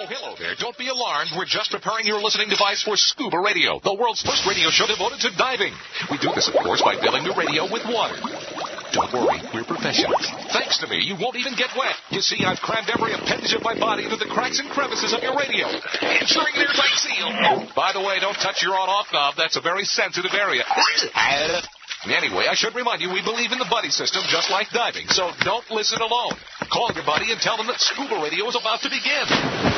Oh, hello there. Don't be alarmed. We're just preparing your listening device for Scuba Radio, the world's first radio show devoted to diving. We do this, of course, by filling the radio with water. Don't worry, we're professionals. Thanks to me, you won't even get wet. You see, I've crammed every appendage of my body into the cracks and crevices of your radio, ensuring an airtight seal. By the way, don't touch your on-off knob. That's a very sensitive area. Anyway, I should remind you, we believe in the buddy system just like diving, so don't listen alone. Call your buddy and tell them that Scuba Radio is about to begin.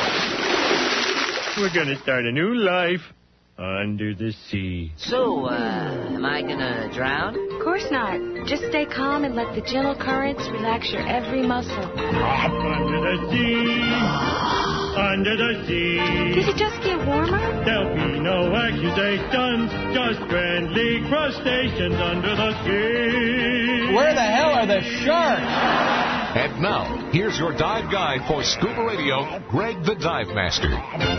We're going to start a new life under the sea. So, am I going to drown? Of course not. Just stay calm and let the gentle currents relax your every muscle. Under the sea, under the sea. Did it just get warmer? There'll be no accusations, just friendly crustaceans under the sea. Where the hell are the sharks? And now, here's your dive guide for Scuba Radio, Greg the Dive Master.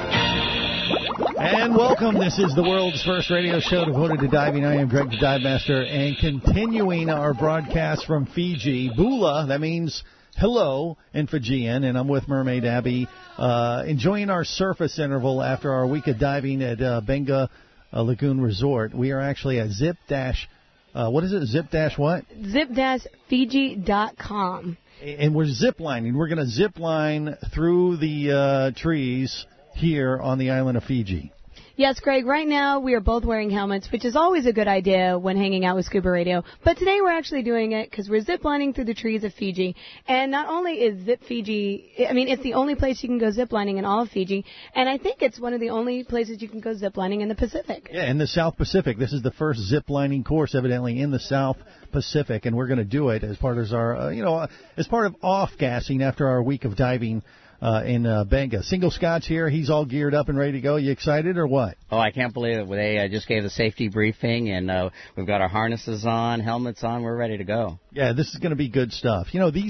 And welcome. This is the world's first radio show devoted to diving. I am Greg the Dive Master, and continuing our broadcast from Fiji, Bula, that means hello in Fijian, and I'm with Mermaid Abby, enjoying our surface interval after our week of diving at Benga Lagoon Resort. We are actually at what is it? Zip-what? Zip-Fiji.com. And we're ziplining. We're going to zip line through the trees here on the island of Fiji. Yes, Greg, right now we are both wearing helmets, which is always a good idea when hanging out with Scuba Radio. But today we're actually doing it because we're ziplining through the trees of Fiji. And not only is Zip Fiji, it's the only place you can go ziplining in all of Fiji. And I think it's one of the only places you can go ziplining in the Pacific. Yeah, in the South Pacific. This is the first ziplining course, evidently, in the South Pacific. And we're going to do it as part of our, as part of off-gassing after our week of diving in Benga. Single Scott's here. He's all geared up and ready to go. You excited or what? Oh, I can't believe it. They just gave the safety briefing, and we've got our harnesses on, helmets on. We're ready to go. Yeah, this is going to be good stuff.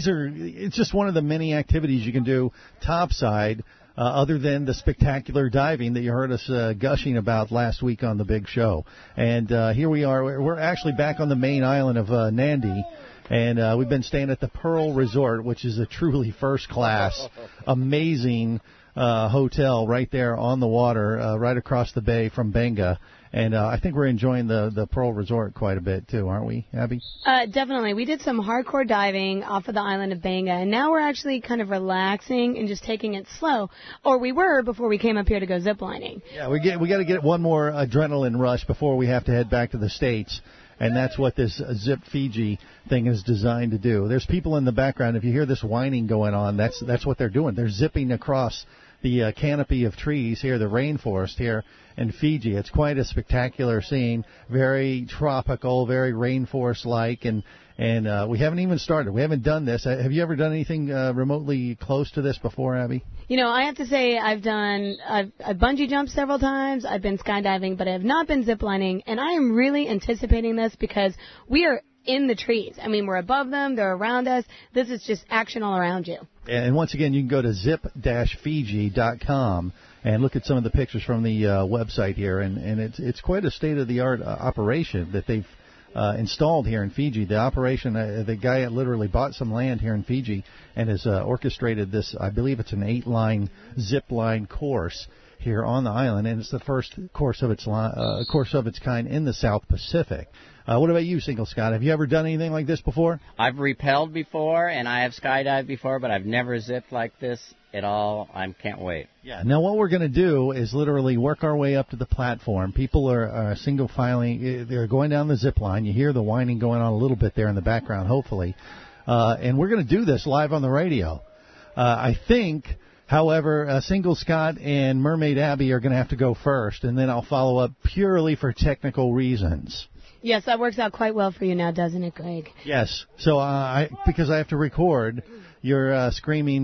It's just one of the many activities you can do topside other than the spectacular diving that you heard us gushing about last week on the big show. And here we are. We're actually back on the main island of Nandi. And we've been staying at the Pearl Resort, which is a truly first-class, amazing hotel right there on the water, right across the bay from Benga. And I think we're enjoying the Pearl Resort quite a bit, too, aren't we, Abby? Definitely. We did some hardcore diving off of the island of Benga, and now we're actually kind of relaxing and just taking it slow. Or we were before we came up here to go ziplining. Yeah, we got to get one more adrenaline rush before we have to head back to the States. And that's what this Zip Fiji thing is designed to do. There's people in the background. If you hear this whining going on, that's what they're doing. They're zipping across the canopy of trees here, the rainforest here in Fiji. It's quite a spectacular scene, very tropical, very rainforest-like, and we haven't even started. We haven't done this. Have you ever done anything remotely close to this before, Abby? I have to say I've bungee jumped several times. I've been skydiving, but I have not been ziplining, and I am really anticipating this because we are in the trees. We're above them. They're around us. This is just action all around you. And once again, you can go to zip-fiji.com and look at some of the pictures from the website here, and it's quite a state-of-the-art operation that they've installed here in Fiji. The operation, the guy literally bought some land here in Fiji and has orchestrated this. I believe it's an 8-line zip line course here on the island, and it's the first course of its kind in the South Pacific. What about you, Single Scott? Have you ever done anything like this before? I've rappelled before, and I have skydived before, but I've never zipped like this at all. I can't wait. Yeah. Now, what we're going to do is literally work our way up to the platform. People are single filing. They're going down the zip line. You hear the whining going on a little bit there in the background, hopefully. And we're going to do this live on the radio. I think, however, Single Scott and Mermaid Abby are going to have to go first, and then I'll follow up purely for technical reasons. Yes, that works out quite well for you now, doesn't it, Greg? Yes. So because I have to record, you're screaming,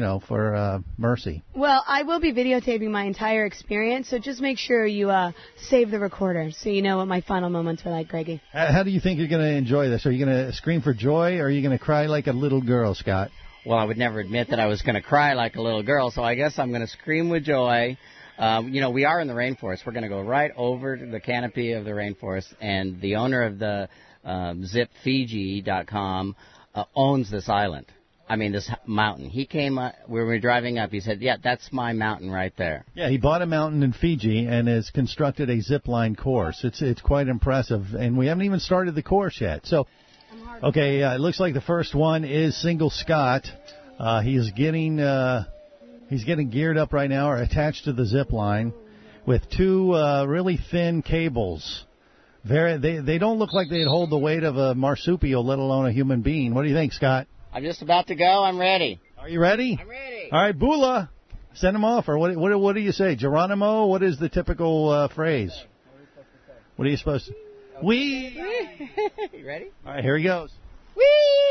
for mercy. Well, I will be videotaping my entire experience, so just make sure you save the recorder so you know what my final moments were like, Greggy. How do you think you're going to enjoy this? Are you going to scream for joy, or are you going to cry like a little girl, Scott? Well, I would never admit that I was going to cry like a little girl, so I guess I'm going to scream with joy. We are in the rainforest. We're going to go right over the canopy of the rainforest, and the owner of the zipfiji.com owns this island. this mountain. He came when we were driving up. He said, "Yeah, that's my mountain right there." Yeah, he bought a mountain in Fiji and has constructed a zip line course. It's quite impressive, and we haven't even started the course yet. So, okay, it looks like the first one is Single Scott. He's getting geared up right now, or attached to the zip line, with two really thin cables. They don't look like they'd hold the weight of a marsupial, let alone a human being. What do you think, Scott? I'm just about to go. I'm ready. Are you ready? I'm ready. All right, Bula, send him off. Or what do you say? Geronimo, what is the typical phrase? What are you supposed to... Wee! You ready? All right, here he goes. Whee!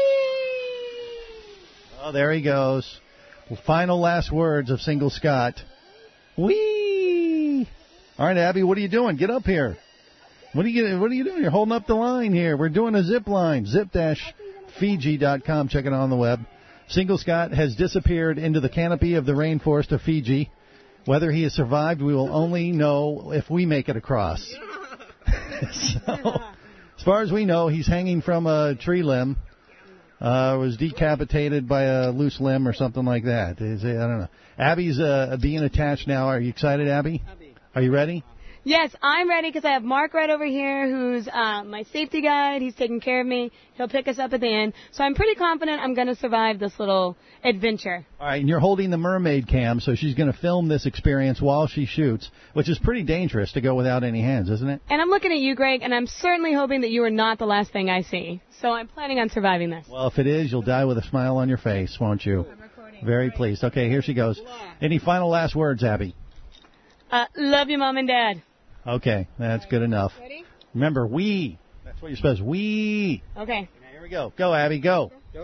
Oh, there he goes. Final last words of Single Scott. Whee! All right, Abby, what are you doing? Get up here. What are you doing? You're holding up the line here. We're doing a zip line. Zip-Fiji.com. Check it out on the web. Single Scott has disappeared into the canopy of the rainforest of Fiji. Whether he has survived, we will only know if we make it across. So, as far as we know, he's hanging from a tree limb. Was decapitated by a loose limb or something like that. I don't know. Abby's being attached now. Are you excited, Abby? Are you ready? Yes, I'm ready because I have Mark right over here who's my safety guide. He's taking care of me. He'll pick us up at the end. So I'm pretty confident I'm going to survive this little adventure. All right, and you're holding the mermaid cam, so she's going to film this experience while she shoots, which is pretty dangerous to go without any hands, isn't it? And I'm looking at you, Greg, and I'm certainly hoping that you are not the last thing I see. So I'm planning on surviving this. Well, if it is, you'll die with a smile on your face, won't you? I'm recording. Very pleased. Okay, here she goes. Any final last words, Abby? Love you, Mom and Dad. Okay, that's good enough. Ready? Remember, we. That's what you're supposed to. We. Okay. Now, here we go. Go, Abby, go. Whee!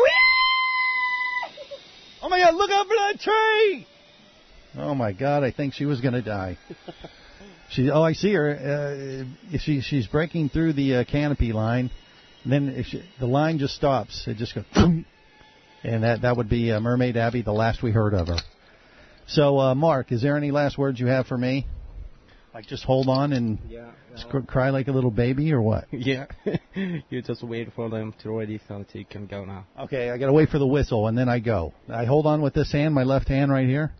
Oh, my God, look out for that tree! Oh, my God, I think she was going to die. I see her. She's breaking through the canopy line. And then the line just stops. It just goes, boom, and that would be Mermaid Abby, the last we heard of her. So, Mark, is there any last words you have for me? Like just hold on and cry like a little baby, or what? Yeah, you just wait for them to ready so you can go now. Okay, I got to wait for the whistle, and then I go. I hold on with this hand, my left hand right here.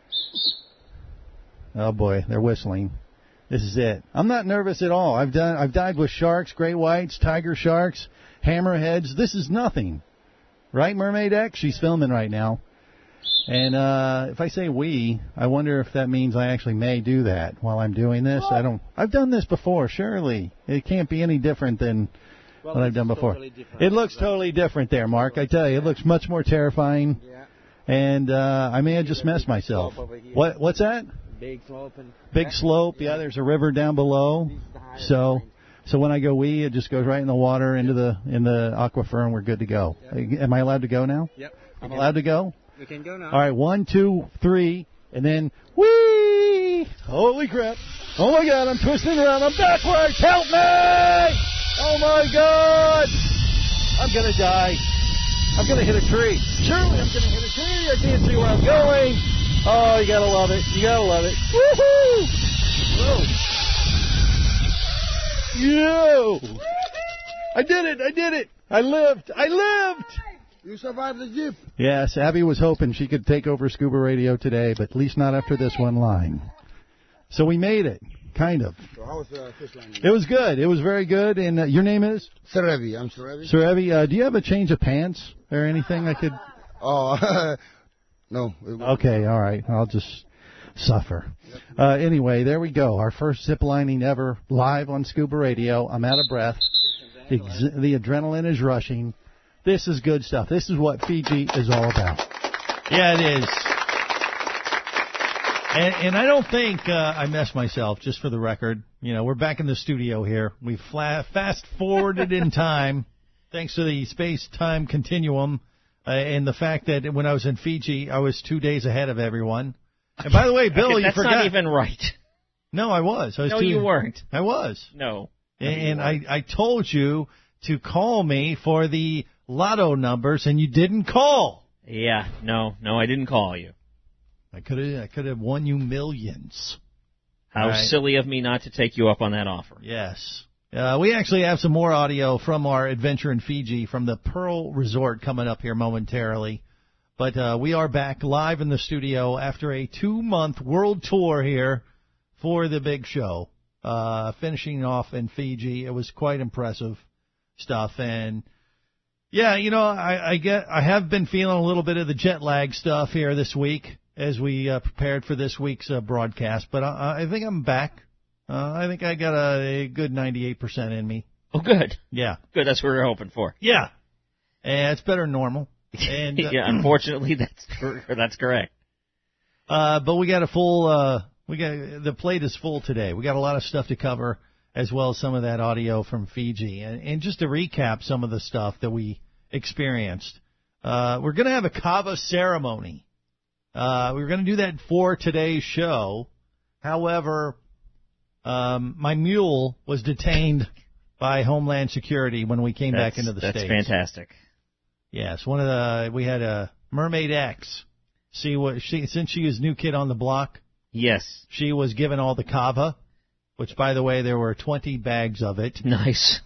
Oh, boy, they're whistling. This is it. I'm not nervous at all. I've dived with sharks, great whites, tiger sharks, hammerheads. This is nothing. Right, Mermaid X? She's filming right now. And if I say we, I wonder if that means I actually may do that while I'm doing this. I've done this before, surely. It can't be any different than what I've done before. Totally it looks totally different there, Mark. I tell you, it looks much more terrifying. Yeah. And I may have just messed myself. What's that? Big slope. Big slope. Yeah, there's a river down below. So when I go wee, it just goes right in the water in the aquifer, and we're good to go. Yep. Am I allowed to go now? Yep. I'm allowed to go? We can go now. All right, 1, 2, 3, and then whee! Holy crap! Oh my God, I'm twisting around. I'm backwards. Help me! Oh my God! I'm gonna die. I'm gonna hit a tree. Surely I'm gonna hit a tree. I can't see where I'm going. Oh, you gotta love it. You gotta love it. Woohoo! Whoa! Yo! I did it! I lived! You survived the Jeep. Yes, Abby was hoping she could take over Scuba Radio today, but at least not after this one line. So we made it, kind of. So how was the fish line? It was good. It was very good. And your name is? Surevi. I'm Surevi. Surevi, do you have a change of pants or anything I could? Oh, no. Okay, all right. I'll just suffer. Anyway, there we go. Our first zip lining ever live on Scuba Radio. I'm out of breath. The adrenaline is rushing. This is good stuff. This is what Fiji is all about. Yeah, it is. And I don't think I messed myself, just for the record. You know, we're back in the studio here. We've fast-forwarded in time, thanks to the space-time continuum, and the fact that when I was in Fiji, I was 2 days ahead of everyone. And by the way, Bill, you forgot. That's not even right. No, I was. No, you weren't. I was. No. And I told you to call me for the lotto numbers, and you didn't call. Yeah, no, I didn't call you. I could have won you millions. How silly of me not to take you up on that offer. Yes. We actually have some more audio from our adventure in Fiji from the Pearl Resort coming up here momentarily. But we are back live in the studio after a 2-month world tour here for the big show. Finishing off in Fiji. It was quite impressive stuff. And, yeah, you know, I have been feeling a little bit of the jet lag stuff here this week as we prepared for this week's broadcast. But I think I'm back. I think I got a good 98% in me. Oh, good. Yeah. Good, that's what we're hoping for. Yeah. And it's better than normal. And yeah, unfortunately, that's correct. But we got a full, the plate is full today. We got a lot of stuff to cover, as well as some of that audio from Fiji. And just to recap some of the stuff that we experienced, we're going to have a kava ceremony. We're going to do that for today's show. However, my mule was detained by Homeland Security when we came back into the States. That's fantastic. Yes, we had a Mermaid X. Since she was new kid on the block. Yes. She was given all the kava, which, by the way, there were 20 bags of it. Nice.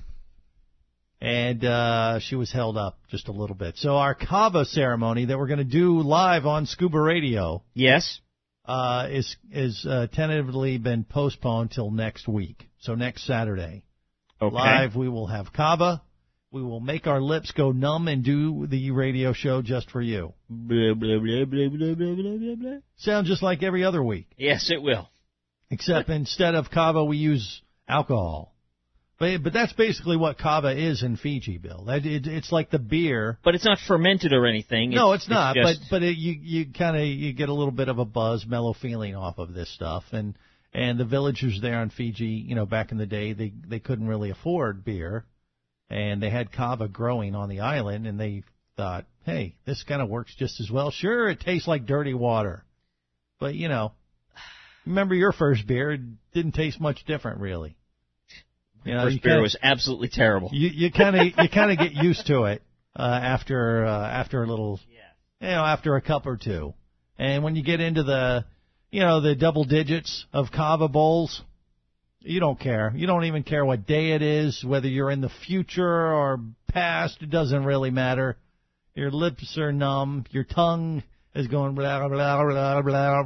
And she was held up just a little bit. So our kava ceremony that we're going to do live on Scuba Radio. Yes. Is tentatively been postponed till next week. So next Saturday. Okay. Live, we will have kava. We will make our lips go numb and do the radio show just for you. Blah, blah, blah, blah, blah, blah, blah, blah. Sound just like every other week. Yes, it will. Except instead of kava, we use alcohol. But that's basically what kava is in Fiji, Bill. It's like the beer. But it's not fermented or anything. No, it's not. But you get a little bit of a buzz, mellow feeling off of this stuff. And the villagers there on Fiji, you know, back in the day, they couldn't really afford beer. And they had kava growing on the island, and they thought, hey, this kind of works just as well. Sure, it tastes like dirty water. But, you know, remember your first beer? It didn't taste much different, really. You know, first beer was absolutely terrible. You kind of get used to it after a little, after a cup or two. And when you get into the double digits of kava bowls, you don't care. You don't even care what day it is, whether you're in the future or past. It doesn't really matter. Your lips are numb. Your tongue is going blah, blah, blah, blah.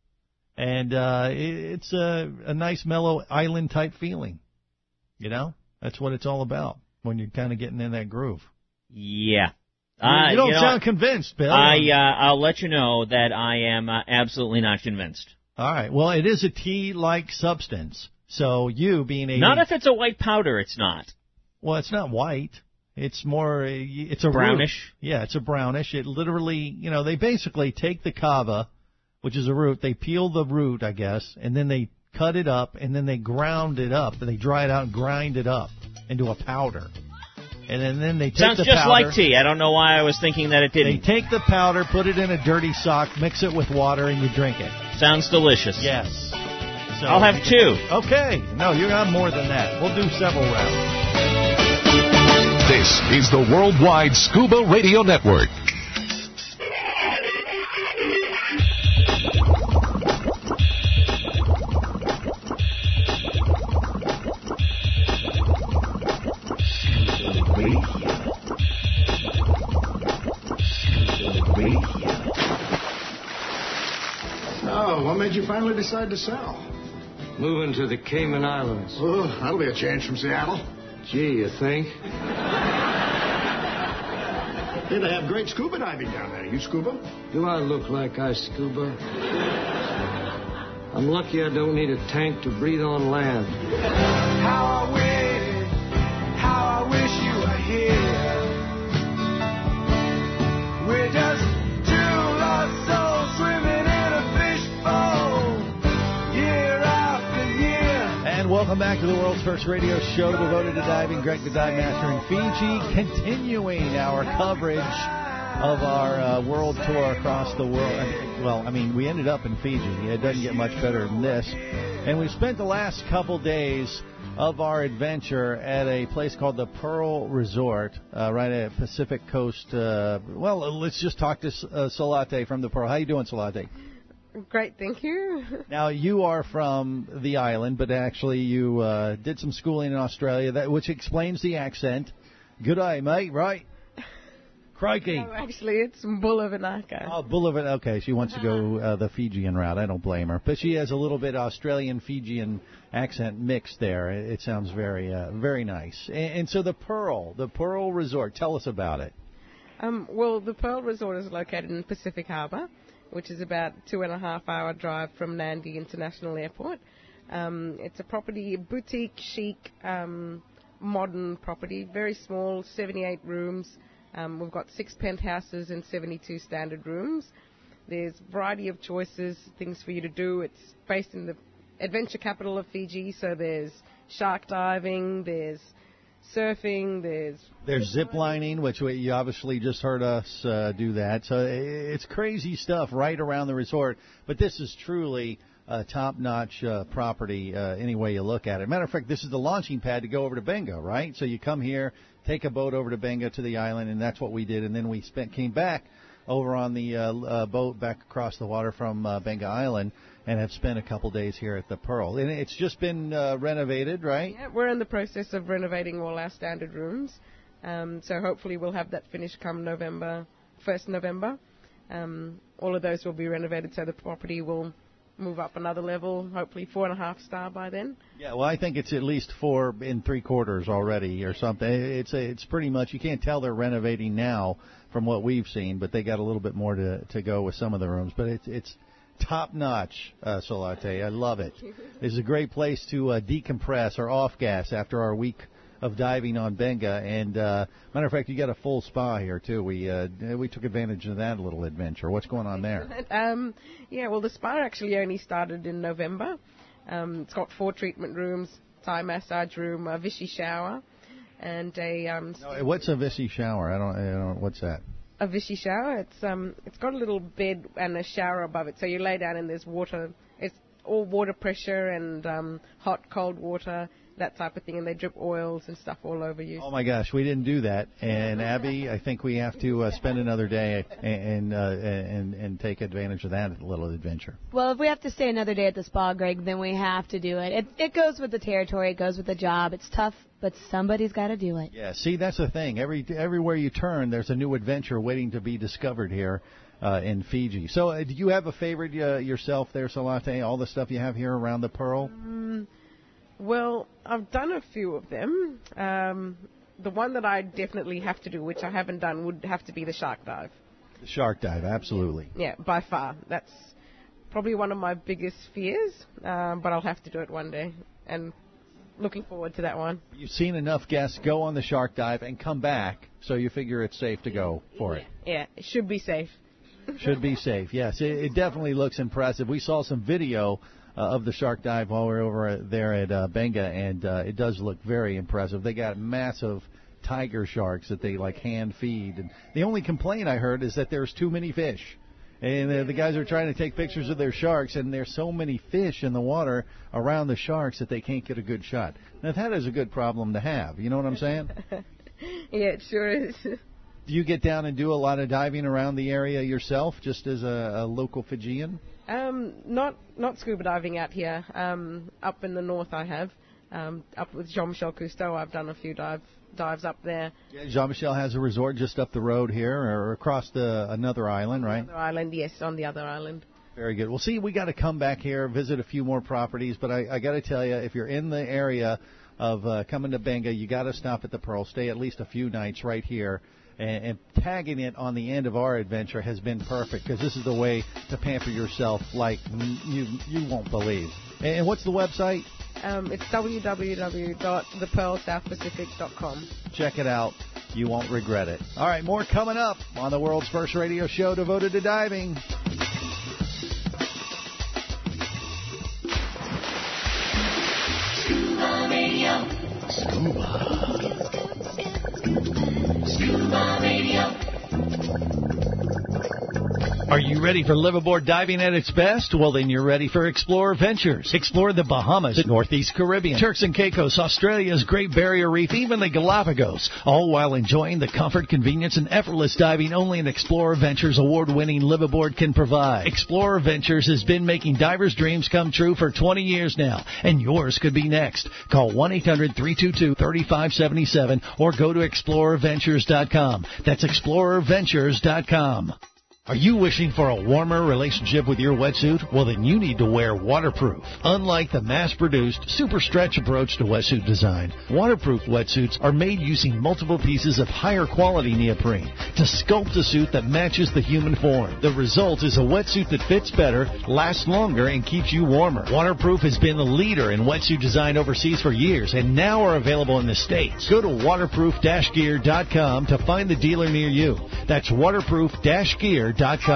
And it's a nice, mellow island-type feeling. You know? That's what it's all about when you're kind of getting in that groove. Yeah. You don't sound convinced, Bill. I'll let you know that I am absolutely not convinced. All right. Well, it is a tea-like substance. So you being a... Not if it's a white powder, it's not. Well, it's not white. It's more... It's a brownish. Root. Yeah, it's a brownish. It literally... You know, they basically take the kava, which is a root. They peel the root, I guess, and then they cut it up, and then they ground it up. They dry it out and grind it up into a powder. And then they take Sounds the just powder, like tea. I don't know why I was thinking that it didn't. They take the powder, put it in a dirty sock, mix it with water, and you drink it. Sounds delicious. Yes. So, I'll have 2. Okay. No, you got more than that. We'll do several rounds. This is the Worldwide Scuba Radio Network. So, what made you finally decide to sell? Moving to the Cayman Islands. Oh, that'll be a change from Seattle. Gee, you think? Hey, they have great scuba diving down there. You scuba? Do I look like I scuba? I'm lucky I don't need a tank to breathe on land. How I wish you were here. We're just 2 lost souls swimming in a fishbowl, year after year. And welcome back to the world's first radio show devoted to diving. Greg the Dive Master in Fiji, continuing our coverage of our world tour across the world. We ended up in Fiji. It doesn't get much better than this. And we spent the last couple days of our adventure at a place called the Pearl Resort, right at Pacific Coast. Let's just talk to Salate from the Pearl. How you doing, Salate? Great, thank you. Now, you are from the island, but actually you did some schooling in Australia, which explains the accent. Good day, mate, right? Crikey. No, actually, it's Bulla Vinaka. Oh, Bulla. Okay, she wants to go the Fijian route. I don't blame her. But she has a little bit Australian-Fijian accent mixed there. It sounds very very nice. And so the Pearl Resort, tell us about it. Well, the Pearl Resort is located in Pacific Harbour, which is about 2.5-hour drive from Nandi International Airport. It's a property, a boutique, chic, modern property, very small, 78 rooms. We've got 6 penthouses and 72 standard rooms. There's a variety of choices, things for you to do. It's based in the adventure capital of Fiji, so there's shark diving, there's surfing, there's zip lining, which you obviously just heard us do that. So it's crazy stuff right around the resort. But this is truly a top-notch property any way you look at it. Matter of fact, this is the launching pad to go over to Benga, right? So you come here, take a boat over to Benga to the island, and that's what we did. And then we came back over on the boat back across the water from Benga Island and have spent a couple days here at the Pearl. And it's just been renovated, right? Yeah, we're in the process of renovating all our standard rooms. So hopefully we'll have that finished come November, 1st November. All of those will be renovated, so the property will move up another level, hopefully 4.5 star by then. Yeah, well, I think it's at least 4 3/4 already or something. It's pretty much, you can't tell they're renovating now from what we've seen, but they got a little bit more to go with some of the rooms. But it's top-notch, Solate. I love it. It's a great place to decompress or off-gas after our week of diving on Benga. And matter of fact, you got a full spa here, too. We took advantage of that little adventure. What's going on there? Yeah, well, the spa actually only started in November. It's got 4 treatment rooms, Thai massage room, a Vichy shower, and a... what's a Vichy shower? I don't. What's that? A Vichy shower. It's got a little bed and a shower above it. So you lay down and there's water. It's all water pressure and hot, cold water, that type of thing, and they drip oils and stuff all over you. Oh my gosh, we didn't do that. And Abby, I think we have to spend another day and take advantage of that little adventure. Well, if we have to stay another day at the spa, Greg, then we have to do it. It goes with the territory. It goes with the job. It's tough, but somebody's got to do it. Yeah, see, that's the thing. Everywhere you turn, there's a new adventure waiting to be discovered here in Fiji. So do you have a favorite yourself there, Solate, all the stuff you have here around the Pearl? Well, I've done a few of them. The one that I definitely have to do, which I haven't done, would have to be the shark dive. The shark dive, absolutely. Yeah, by far. That's probably one of my biggest fears, but I'll have to do it one day. And looking forward to that one. You've seen enough guests go on the shark dive and come back, so you figure it's safe to go for it. Yeah, it should be safe. Should be safe, yes. It definitely looks impressive. We saw some video of the shark dive while we were over there at Benga, and it does look very impressive. They got massive tiger sharks that they hand feed. And the only complaint I heard is that there's too many fish. And the guys are trying to take pictures of their sharks, and there's so many fish in the water around the sharks that they can't get a good shot. Now, that is a good problem to have. You know what I'm saying? Yeah, it sure is. Do you get down and do a lot of diving around the area yourself, just as a local Fijian? Not scuba diving out here. Up in the north I have. Up with Jean-Michel Cousteau, I've done a few dives up there. Yeah, Jean-Michel has a resort just up the road here, or across another island, right? Another island, yes, on the other island. Very good. Well, see, we got to come back here, visit a few more properties, but I got to tell you, if you're in the area of coming to Benga, you got to stop at the Pearl, stay at least a few nights right here. And tagging it on the end of our adventure has been perfect, because this is the way to pamper yourself like you won't believe. And what's the website? It's www.thepearlsouthpacific.com. Check it out. You won't regret it. All right, more coming up on the world's first radio show devoted to diving. Scuba Radio. Scuba Radio. Are you ready for liveaboard diving at its best? Well, then you're ready for Explorer Ventures. Explore the Bahamas, the Northeast Caribbean, Turks and Caicos, Australia's Great Barrier Reef, even the Galapagos, all while enjoying the comfort, convenience, and effortless diving only an Explorer Ventures award-winning liveaboard can provide. Explorer Ventures has been making divers' dreams come true for 20 years now, and yours could be next. Call 1-800-322-3577 or go to explorerventures.com. That's explorerventures.com. Are you wishing for a warmer relationship with your wetsuit? Well, then you need to wear waterproof. Unlike the mass-produced, super stretch approach to wetsuit design, waterproof wetsuits are made using multiple pieces of higher quality neoprene to sculpt a suit that matches the human form. The result is a wetsuit that fits better, lasts longer, and keeps you warmer. Waterproof has been the leader in wetsuit design overseas for years and now are available in the States. Go to waterproof-gear.com to find the dealer near you. That's waterproof-gear.com.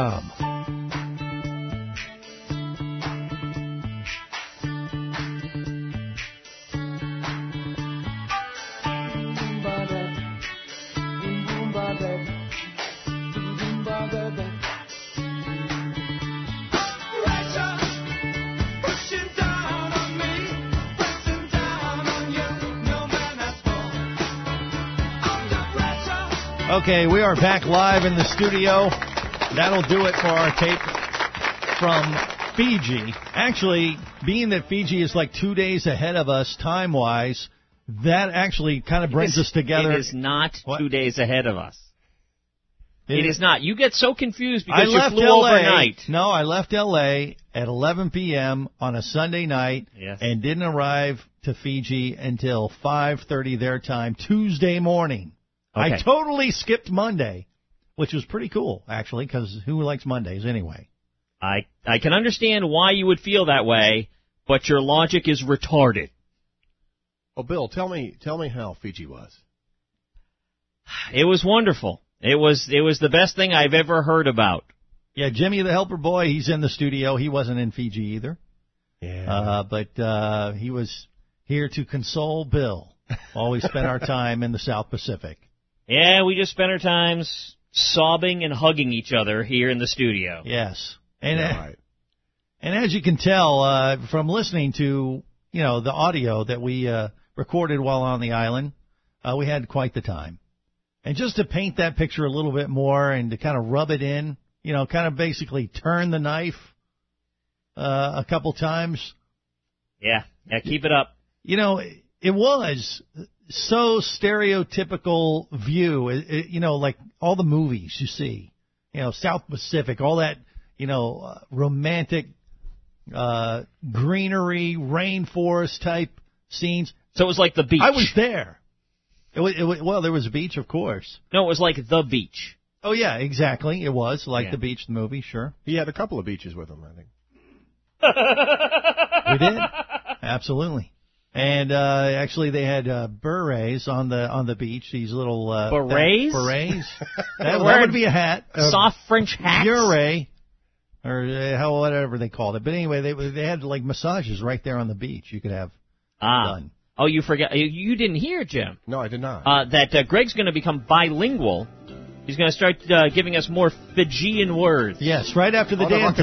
Okay, we are back live in the studio. That'll do it for our tape from Fiji. Actually, being that Fiji is like 2 days ahead of us time-wise, that actually kind of brings us together. It is not 2 days ahead of us. It is not. You get so confused because you flew overnight. No, I left L.A. at 11 p.m. on a Sunday night and didn't arrive to Fiji until 5:30 their time Tuesday morning. Okay. I totally skipped Monday, which was pretty cool, actually, because who likes Mondays anyway? I can understand why you would feel that way, but your logic is retarded. Oh, Bill, tell me how Fiji was. It was wonderful. It was the best thing I've ever heard about. Yeah, Jimmy the helper boy, he's in the studio. He wasn't in Fiji either. Yeah. But he was here to console Bill while we spent our time in the South Pacific. Yeah, we just spent our times sobbing and hugging each other here in the studio. Yes. And right. And as you can tell from listening to, the audio that we recorded while on the island, we had quite the time. And just to paint that picture a little bit more and to kind of rub it in, kind of basically turn the knife a couple times. Yeah, keep it up. It was so stereotypical view, like all the movies you see, South Pacific, all that, romantic, greenery, rainforest type scenes. So it was like the beach. I was there. Well, there was a beach, of course. No, it was like the beach. Oh, yeah, exactly. It was like the beach, the movie, sure. He had a couple of beaches with him, I think. We did. Absolutely. And actually, they had berets on the beach. These little berets. Berets. that would be a hat. Soft French hats. Beret, or whatever they called it. But anyway, they had like massages right there on the beach. You could have done. Oh, you forgot. You didn't hear, Jim. No, I did not. That Greg's going to become bilingual. He's going to start giving us more Fijian words. Yes, right after the dance.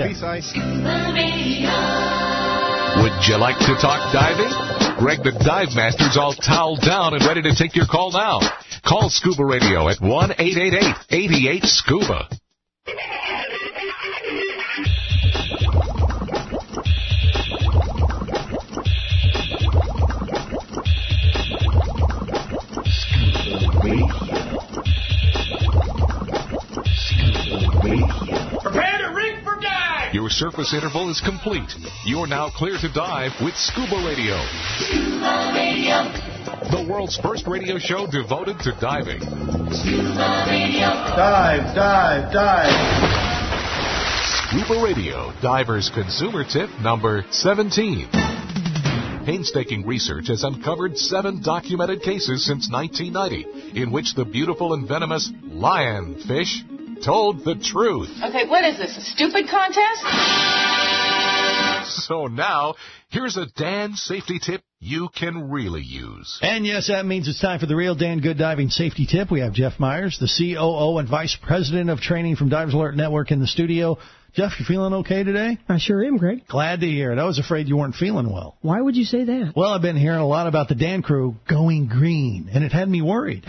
Would you like to talk diving? Greg the Dive Master's all toweled down and ready to take your call now. Call Scuba Radio at 1-888-88-SCUBA. Prepare to rig for dive! Your surface interval is complete. You're now clear to dive with Scuba Radio. Scuba Radio. The world's first radio show devoted to diving. Scuba Radio. Dive, dive, dive. Scuba Radio, diver's consumer tip number 17. Painstaking research has uncovered 7 documented cases since 1990 in which the beautiful and venomous lionfish told the truth. Okay, what is this, a stupid contest? So now, here's a Dan safety tip you can really use. And yes, that means it's time for the real Dan Good Diving Safety Tip. We have Jeff Myers, the COO and Vice President of Training from Divers Alert Network in the studio. Jeff, you feeling okay today? I sure am, Greg. Glad to hear it. I was afraid you weren't feeling well. Why would you say that? Well, I've been hearing a lot about the Dan crew going green, and it had me worried.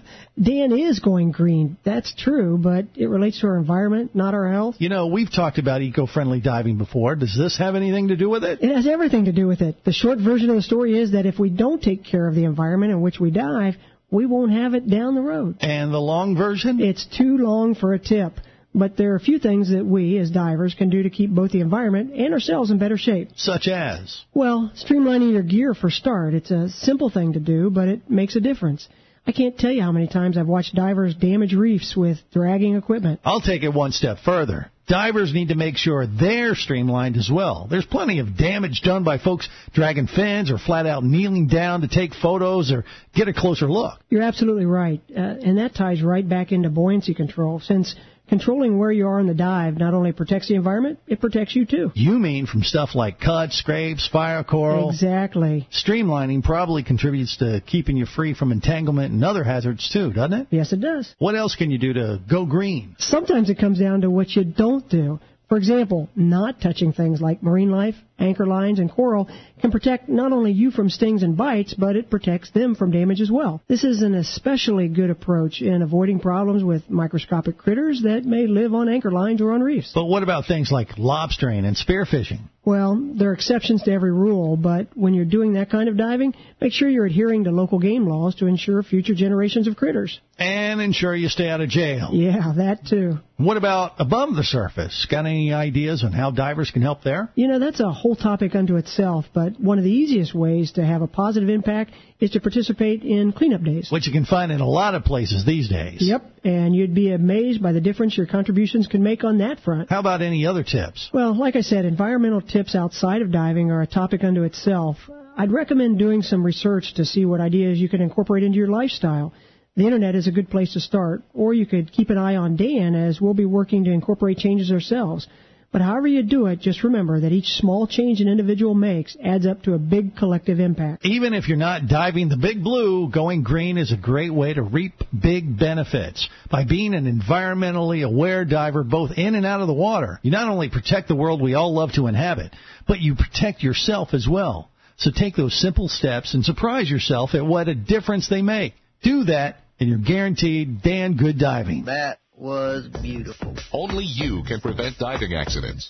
Dan is going green. That's true, but it relates to our environment, not our health. You know, we've talked about eco-friendly diving before. Does this have anything to do with it? It has everything to do with it. The short version of the story is that if we don't take care of the environment in which we dive, we won't have it down the road. And the long version? It's too long for a tip. But there are a few things that we, as divers, can do to keep both the environment and ourselves in better shape. Such as? Well, streamlining your gear for start. It's a simple thing to do, but it makes a difference. I can't tell you how many times I've watched divers damage reefs with dragging equipment. I'll take it one step further. Divers need to make sure they're streamlined as well. There's plenty of damage done by folks dragging fins or flat out kneeling down to take photos or get a closer look. You're absolutely right. And that ties right back into buoyancy control, since controlling where you are in the dive not only protects the environment, it protects you too. You mean from stuff like cuts, scrapes, fire coral? Exactly. Streamlining probably contributes to keeping you free from entanglement and other hazards too, doesn't it? Yes, it does. What else can you do to go green? Sometimes it comes down to what you don't do. For example, not touching things like marine life, anchor lines, and coral can protect not only you from stings and bites, but it protects them from damage as well. This is an especially good approach in avoiding problems with microscopic critters that may live on anchor lines or on reefs. But what about things like lobstering and spearfishing? Well, there are exceptions to every rule, but when you're doing that kind of diving, make sure you're adhering to local game laws to ensure future generations of critters. And ensure you stay out of jail. Yeah, that too. What about above the surface? Got any ideas on how divers can help there? You know, that's a whole topic unto itself, but one of the easiest ways to have a positive impact is to participate in cleanup days. Which you can find in a lot of places these days. Yep, and you'd be amazed by the difference your contributions can make on that front. How about any other tips? Well, like I said, environmental tips outside of diving are a topic unto itself. I'd recommend doing some research to see what ideas you can incorporate into your lifestyle. The Internet is a good place to start, or you could keep an eye on Dan, as we'll be working to incorporate changes ourselves. But however you do it, just remember that each small change an individual makes adds up to a big collective impact. Even if you're not diving the big blue, going green is a great way to reap big benefits. By being an environmentally aware diver both in and out of the water, you not only protect the world we all love to inhabit, but you protect yourself as well. So take those simple steps and surprise yourself at what a difference they make. Do that, and you're guaranteed Dan Good Diving. That was beautiful. Only you can prevent diving accidents.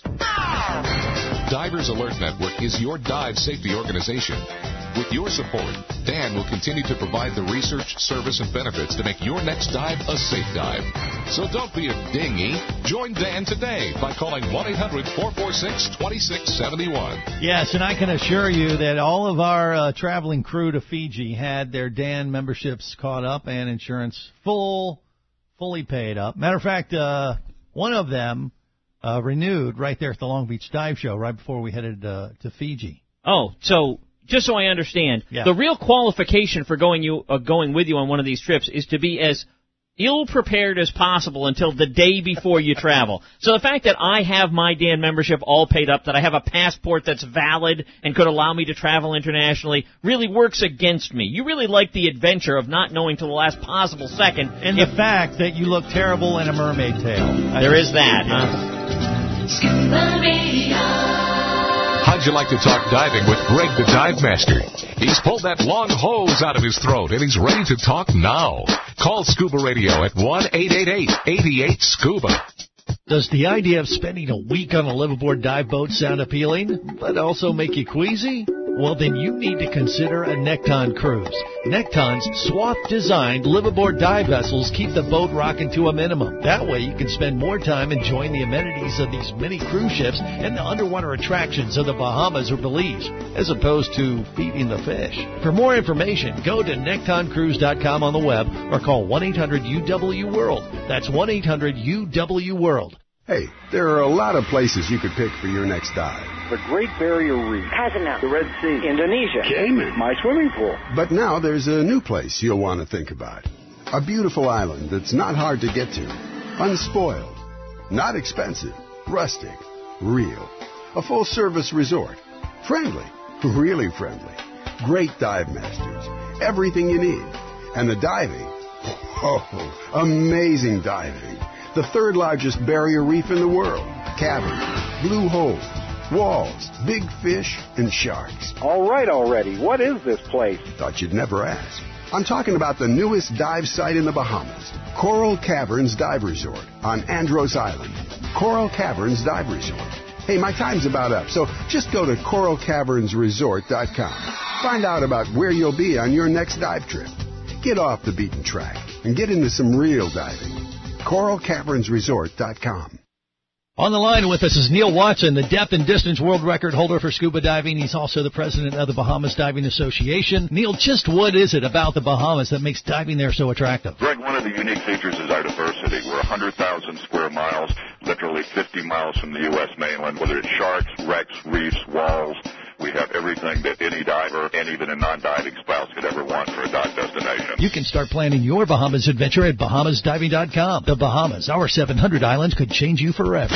Divers Alert Network is your dive safety organization. With your support, Dan will continue to provide the research, service, and benefits to make your next dive a safe dive. So don't be a dinghy. Join Dan today by calling 1-800-446-2671. Yes, and I can assure you that all of our traveling crew to Fiji had their Dan memberships caught up and insurance fully paid up. Matter of fact, one of them renewed right there at the Long Beach Dive Show right before we headed to Fiji. Oh, so just so I understand, the real qualification for going with you on one of these trips is to be as ill-prepared as possible until the day before you travel. So the fact that I have my Dan membership all paid up, that I have a passport that's valid and could allow me to travel internationally, really works against me. You really like the adventure of not knowing till the last possible second. And the fact that you look terrible in a mermaid tail. There is that, huh? Scuba Radio. How'd you like to talk diving with Greg the Dive Master? He's pulled that long hose out of his throat, and he's ready to talk now. Call Scuba Radio at 1-888-88-SCUBA. Does the idea of spending a week on a liveaboard dive boat sound appealing, but also make you queasy? Well, then you need to consider a Nekton cruise. Nekton's swath-designed liveaboard dive vessels keep the boat rocking to a minimum. That way you can spend more time enjoying the amenities of these mini cruise ships and the underwater attractions of the Bahamas or Belize, as opposed to feeding the fish. For more information, go to nektoncruise.com on the web or call 1-800-UW-WORLD. That's 1-800-UW-WORLD. Hey, there are a lot of places you could pick for your next dive. The Great Barrier Reef, Kazanok, the Red Sea, Indonesia, Cayman, my swimming pool. But now there's a new place you'll want to think about. A beautiful island that's not hard to get to, unspoiled, not expensive, rustic, real. A full-service resort, friendly, really friendly. great dive masters, everything you need. And the diving, oh, amazing diving. The third largest barrier reef in the world. Caverns, blue holes, walls, big fish, and sharks. All right already. What is this place? Thought you'd never ask. I'm talking about the newest dive site in the Bahamas, Coral Caverns Dive Resort on Andros Island. Coral Caverns Dive Resort. Hey, my time's about up, so just go to coralcavernsresort.com. Find out about where you'll be on your next dive trip. Get off the beaten track and get into some real diving. coralcavernsresort.com. On the line with us is Neil Watson, the depth and distance world record holder for scuba diving. He's also the president of the Bahamas Diving Association. Neil, just what is it about the Bahamas that makes diving there so attractive? Greg, one of the unique features is our diversity. We're 100,000 square miles, literally 50 miles from the U.S. mainland, whether it's sharks, wrecks, reefs, walls. We have everything that any diver and even a non-diving spouse could ever want for a dive destination. You can start planning your Bahamas adventure at BahamasDiving.com. The Bahamas, our 700 islands could change you forever.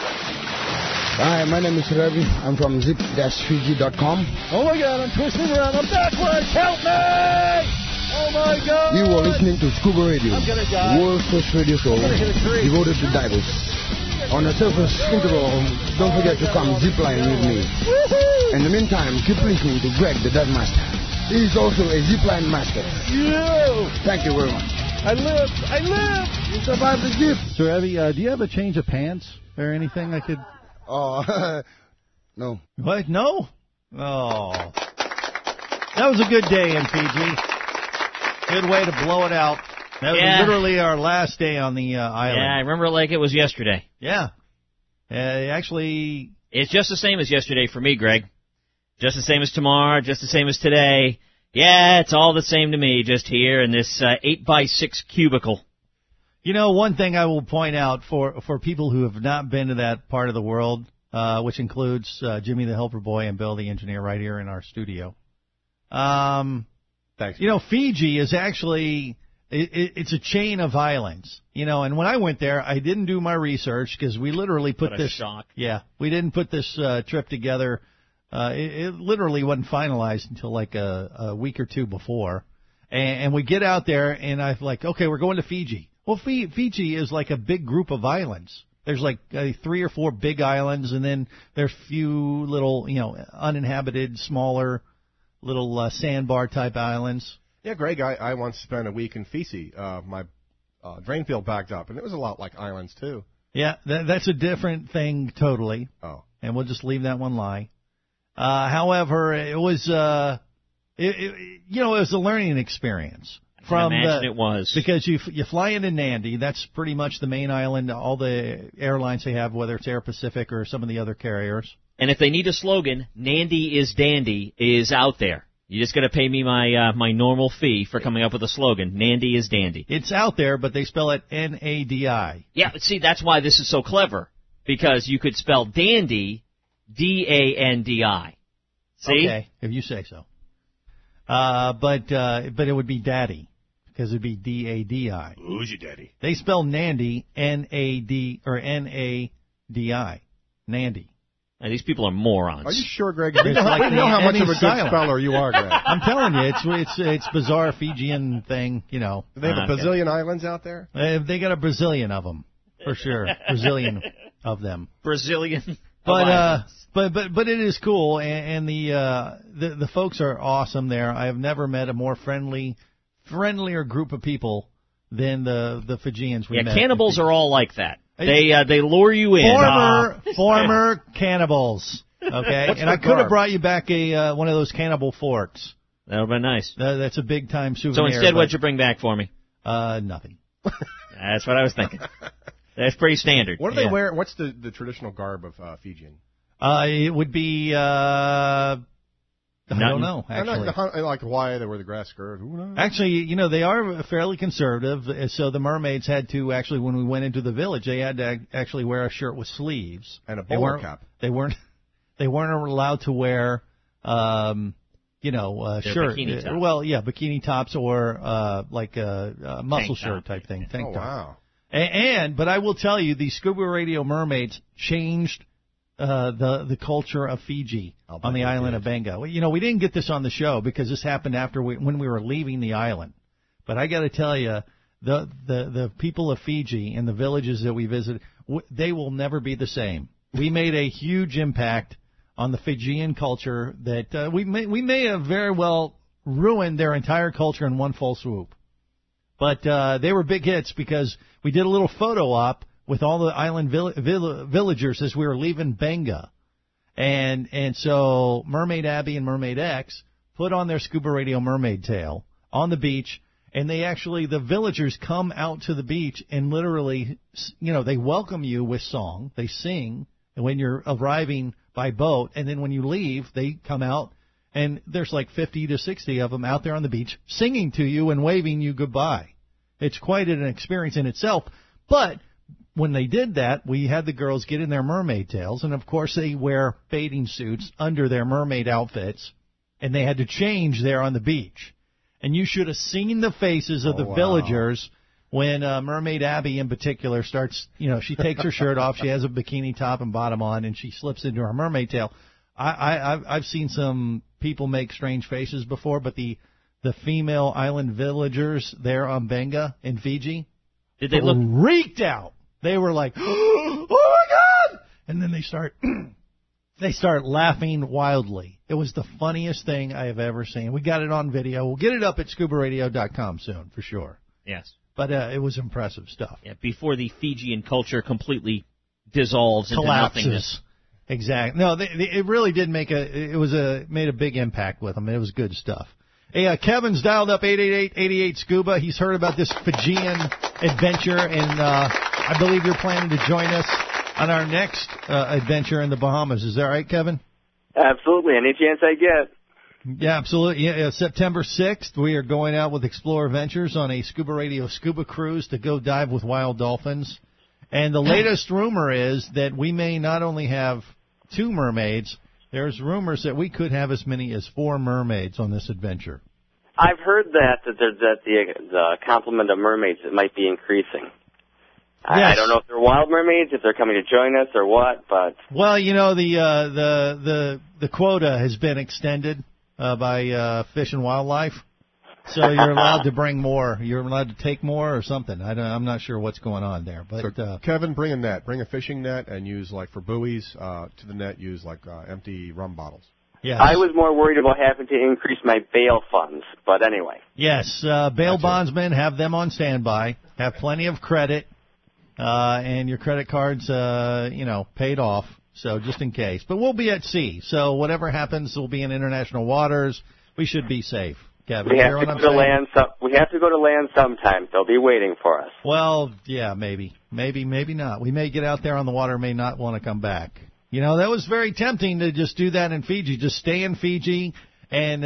Hi, my name is Ravi. I'm from zip-fiji.com. Oh my God, I'm twisting around. I'm backwards. Help me! Oh my God! You are listening to Scuba Radio, I'm gonna die. world's first radio show devoted to divers. On the surface interval, don't forget to come ziplining with me. Woohoo! In the meantime, keep listening to Greg, the dive master. He is also a zipline master. Yeah! Thank you very much. I live! You survived the zip. So, Abby, do you have a change of pants or anything I could... Oh, no. What? No? Oh. That was a good day in Fiji. Good way to blow it out. That was literally our last day on the island. Yeah, I remember it like it was yesterday. Yeah. Actually... It's just the same as yesterday for me, Greg. Just the same as tomorrow, just the same as today. Yeah, it's all the same to me, just here in this 8x6 cubicle. You know, one thing I will point out for people who have not been to that part of the world, which includes Jimmy the Helper Boy and Bill the Engineer right here in our studio. Thanks. You know, Fiji is actually... It's a chain of islands, you know, and when I went there, I didn't do my research because we literally put this. Shock. Yeah, we didn't put this trip together. It literally wasn't finalized until like a week or two before. And we get out there, and I'm like, okay, we're going to Fiji. Well, Fiji is like a big group of islands. There's like 3 or 4 big islands, and then there's a few little, you know, uninhabited, smaller, little sandbar type islands. Yeah, Greg, I once spent a week in Fiji. My drain field backed up, and it was a lot like islands, too. Yeah, that's a different thing totally. Oh. And we'll just leave that one lie. However, it was, it was a learning experience. I can imagine it was. Because you fly into Nadi, that's pretty much the main island, all the airlines they have, whether it's Air Pacific or some of the other carriers. And if they need a slogan, Nandi is dandy, is out there. You just got to pay me my normal fee for coming up with a slogan. Nandi is dandy. It's out there, but they spell it N-A-D-I. Yeah, but see, that's why this is so clever. Because you could spell dandy, D-A-N-D-I. See? Okay, if you say so. But it would be daddy, because it would be D-A-D-I. Who's your daddy? They spell Nandi, N-A-D, or N-A-D-I. Nandi. Now, these people are morons. Are you sure, Greg? We know how much of a good speller you are, Greg. I'm telling you, it's bizarre Fijian thing, you know. Do they have a bazillion islands out there? They got a Brazilian of them, for sure. Brazilian of them. Brazilian. But it is cool, and the folks are awesome there. I have never met a more friendlier group of people than the Fijians we met. Yeah, cannibals are all like that. They lure you in. Former cannibals. Okay, and I could have brought you back one of those cannibal forks. That would have been nice. That's a big time souvenir. So instead, what'd you bring back for me? Nothing. That's what I was thinking. That's pretty standard. What do they wear? What's the traditional garb of Fijian? It would be. I don't know, actually. Like Hawaii, they wear the grass skirt. Actually, you know, they are fairly conservative, so the mermaids had to actually, when we went into the village, they had to actually wear a shirt with sleeves. And a bowler cap. They weren't allowed to wear, shirt. Bikini tops. Well, yeah, bikini tops or like a muscle shirt type thing. Tank top. Wow. But I will tell you, the Scuba Radio mermaids changed the culture of Fiji on the island of Benga. Well, we didn't get this on the show because this happened after when we were leaving the island. But I got to tell you, the people of Fiji and the villages that we visited, they will never be the same. We made a huge impact on the Fijian culture that we may have very well ruined their entire culture in one fell swoop. But they were big hits because we did a little photo op with all the island villagers as we were leaving Benga. And so Mermaid Abby and Mermaid X put on their Scuba Radio mermaid tail on the beach, and the villagers come out to the beach and literally, they welcome you with song. They sing when you're arriving by boat, and then when you leave, they come out, and there's like 50 to 60 of them out there on the beach singing to you and waving you goodbye. It's quite an experience in itself, but when they did that, we had the girls get in their mermaid tails, and of course they wear bathing suits under their mermaid outfits, and they had to change there on the beach. And you should have seen the faces of the villagers when Mermaid Abby in particular starts, she takes her shirt off, she has a bikini top and bottom on, and she slips into her mermaid tail. I've seen some people make strange faces before, but the female island villagers there on Benga in Fiji, did they look freaked out? They were like, "Oh my God!" And then they start laughing wildly. It was the funniest thing I have ever seen. We got it on video. We'll get it up at scubaradio.com soon for sure. Yes, but it was impressive stuff. Yeah, before the Fijian culture completely dissolves into collapses. Nothingness. Exactly. No, it really did made a big impact with them. It was good stuff. Hey, Kevin's dialed up 888-88 Scuba. He's heard about this Fijian adventure, and I believe you're planning to join us on our next adventure in the Bahamas. Is that right, Kevin? Absolutely. Any chance I get. Yeah, absolutely. Yeah, September 6th, we are going out with Explorer Ventures on a Scuba Radio scuba cruise to go dive with wild dolphins. And the latest rumor is that we may not only have 2 mermaids, there's rumors that we could have as many as 4 mermaids on this adventure. I've heard that the complement of mermaids might be increasing. Yes. I don't know if they're wild mermaids, if they're coming to join us or what, but well, the quota has been extended by Fish and Wildlife, so you're allowed to bring more. You're allowed to take more or something. I'm not sure what's going on there, but Kevin, bring a net, bring a fishing net, and use for buoys to the net. Use empty rum bottles. Yes. I was more worried about having to increase my bail funds, but anyway. Yes, bail bondsmen, have them on standby. Have plenty of credit. And your credit card's, paid off, so just in case. But we'll be at sea, so whatever happens, we'll be in international waters. We should be safe, Kevin. We have to go to land sometime. They'll be waiting for us. Well, yeah, maybe not. We may get out there on the water, may not want to come back. That was very tempting to just do that in Fiji. Just stay in Fiji and,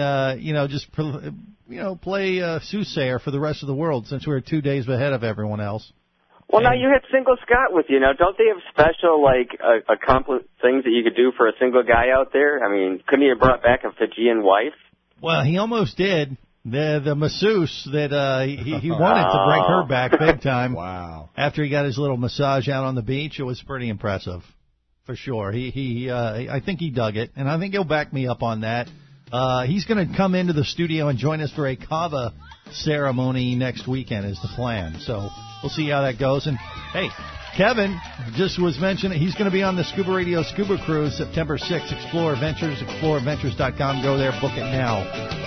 play soothsayer for the rest of the world since we're 2 days ahead of everyone else. Well, now you had Single Scott with you. Now, don't they have special, things that you could do for a single guy out there? I mean, couldn't he have brought back a Fijian wife? Well, he almost did. The masseuse that he wanted to bring her back big time. Wow. After he got his little massage out on the beach, it was pretty impressive, for sure. I think he dug it, and I think he'll back me up on that. He's going to come into the studio and join us for a kava ceremony next weekend is the plan. So we'll see how that goes. And, hey, Kevin just was mentioning he's going to be on the Scuba Radio Scuba Cruise September 6th. Explorer Ventures, explorerventures.com. Go there, book it now.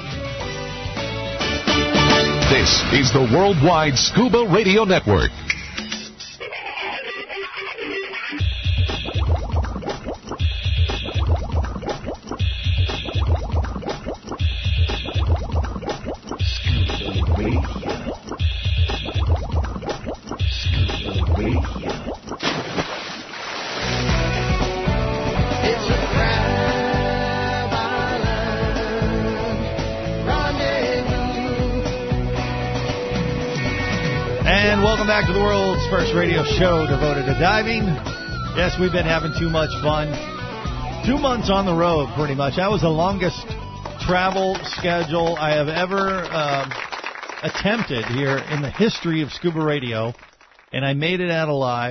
This is the Worldwide Scuba Radio Network. And welcome back to the world's first radio show devoted to diving. Yes, we've been having too much fun. 2 months on the road, pretty much. That was the longest travel schedule I have ever attempted here in the history of Scuba Radio, and I made it out alive.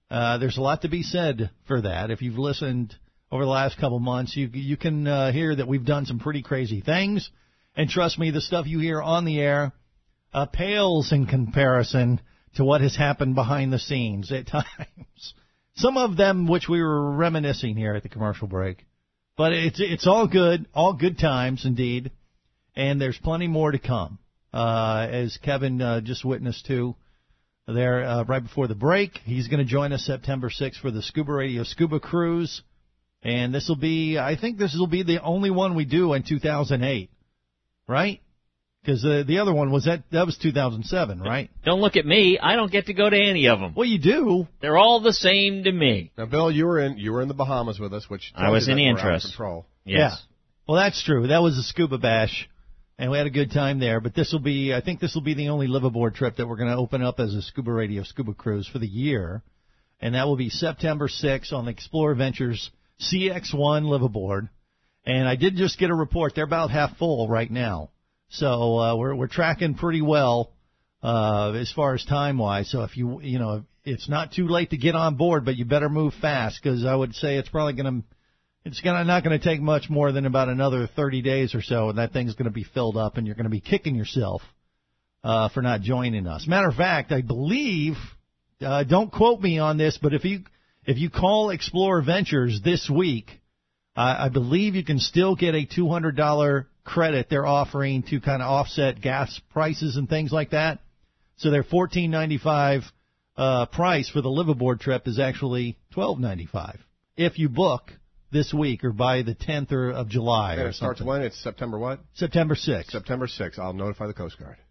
There's a lot to be said for that. If you've listened over the last couple months, you can hear that we've done some pretty crazy things. And trust me, the stuff you hear on the air pales in comparison to what has happened behind the scenes at times. Some of them which we were reminiscing here at the commercial break. But it's all good times indeed. And there's plenty more to come. As Kevin just witnessed to there right before the break, he's going to join us September 6th for the Scuba Radio Scuba Cruise. And I think this will be the only one we do in 2008. Right? Because the other one that was 2007, right? Don't look at me. I don't get to go to any of them. Well, you do. They're all the same to me. Now, Bill, you were in the Bahamas with us, which I was in interest. Control. Yes. Yeah. Well, that's true. That was a scuba bash, and we had a good time there. But I think this will be the only liveaboard trip that we're going to open up as a Scuba Radio Scuba Cruise for the year, and that will be September 6th on the Explorer Ventures CX1 liveaboard. And I did just get a report; they're about half full right now. So we're tracking pretty well as far as time-wise. So if it's not too late to get on board, but you better move fast because I would say it's not going to take much more than about another 30 days or so, and that thing's going to be filled up, and you're going to be kicking yourself for not joining us. Matter of fact, I believe, don't quote me on this, but if you call Explorer Ventures this week, I believe you can still get a $200 credit they're offering to kind of offset gas prices and things like that. So their $14.95 price for the liveaboard trip is actually $12.95 if you book this week or by the 10th of July. And or it starts when? It's September what? September 6th. September 6th. I'll notify the Coast Guard.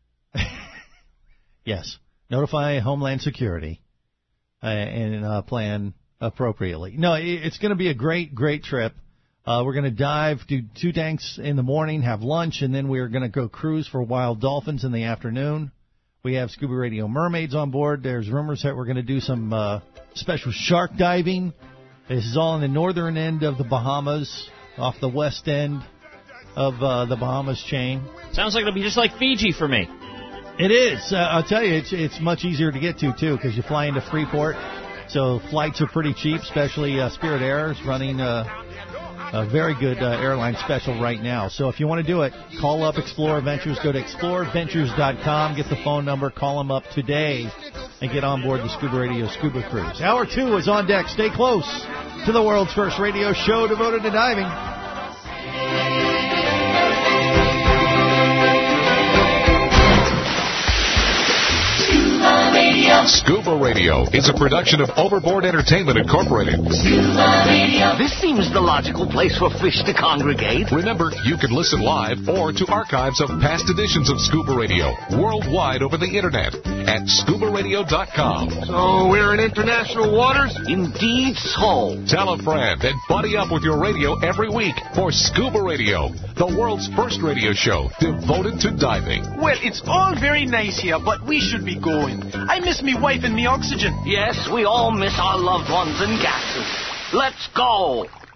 Yes. Notify Homeland Security and plan appropriately. No, it's going to be a great, great trip. We're going to dive, do 2 tanks in the morning, have lunch, and then we're going to go cruise for wild dolphins in the afternoon. We have Scuba Radio Mermaids on board. There's rumors that we're going to do some special shark diving. This is all in the northern end of the Bahamas, off the west end of the Bahamas chain. Sounds like it'll be just like Fiji for me. It is. I'll tell you, it's much easier to get to, too, because you fly into Freeport. So flights are pretty cheap, especially Spirit Air is running a very good airline special right now. So if you want to do it, call up Explorer Ventures. Go to explorerventures.com, get the phone number, call them up today, and get on board the Scuba Radio Scuba Cruise. Hour 2 is on deck. Stay close to the world's first radio show devoted to diving. Scuba Radio is a production of Overboard Entertainment Incorporated. Scuba Radio. This seems the logical place for fish to congregate. Remember, you can listen live or to archives of past editions of Scuba Radio worldwide over the internet at scubaradio.com. So we're in international waters? Indeed so. Tell a friend and buddy up with your radio every week for Scuba Radio, the world's first radio show devoted to diving. Well, it's all very nice here, but we should be going. I miss me wife and me oxygen. Yes, we all miss our loved ones and gases. Let's go.